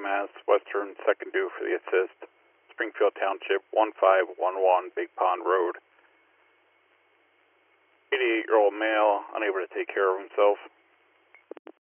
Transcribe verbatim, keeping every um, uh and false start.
Mass, Western, second due for the assist. Springfield Township, one five one one, Big Pond Road. eighty-eight-year-old male, unable to take care of himself.